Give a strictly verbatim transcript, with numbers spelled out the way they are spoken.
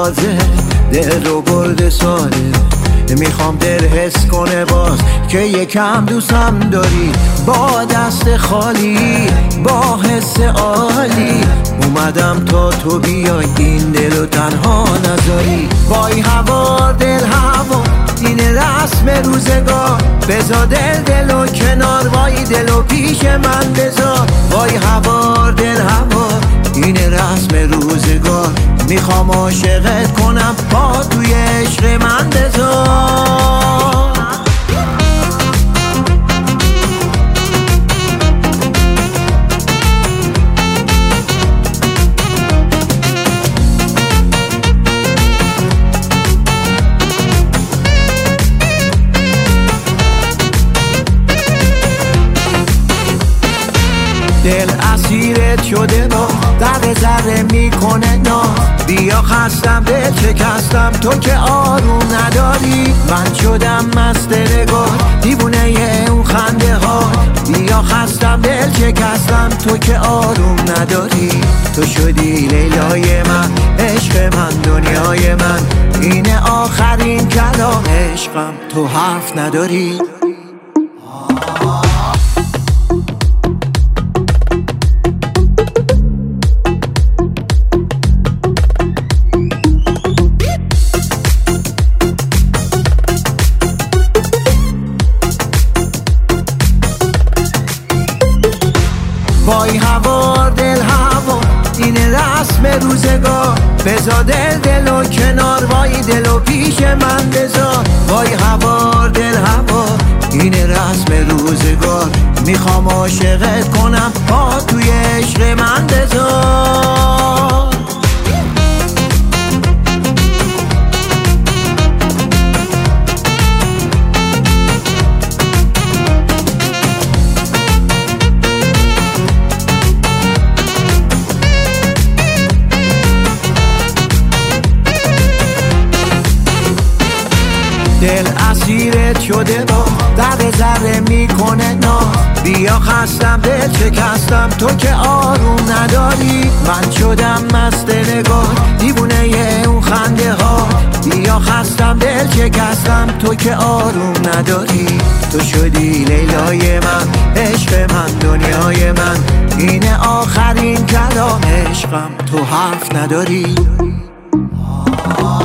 تازه دل رو برده ساده. میخوام دل حس کنه باز که یکم دوستم داری. با دست خالی با حس عالی اومدم تا تو بیای این دل و تنها نذاری. وای هوار دل هوا این رسم روزگار. بذار دل دل و کنار وای دل و پیش من بذار. وای هوار دل هوا این رسم روزگار. میخوام عاشقت کنم پا توی عشق من بذار. دل اسیرت شده با ذره ذره میکنه ناز. بیا خستم دل شکستم تو که آروم نداری. من شدم مست نگاه دیوونه اون خنده ها. بیا خستم دل شکستم تو که آروم نداری. تو شدی لیلای من عشق من دنیای من. اینه آخرین کلام عشقم تو حرف نداری. وای هوار دل هوا این رسم روزگار. بذار دل دل و کنار وای دل و پیش من بذار. وای هوار دل هوا این رسم روزگار. میخوام عاشقت کنم پا توی عشق من بذار. دل اسیرت شده با ذره ذره میکنه ناز. بیا خستم دل شکستم تو که آروم نداری. من شدم مست نگاه دیوونه اون خنده ها. بیا خستم دل شکستم تو که آروم نداری. تو شدی لیلای من عشق من دنیای من. اینه آخرین کلام عشقم تو حرف نداری.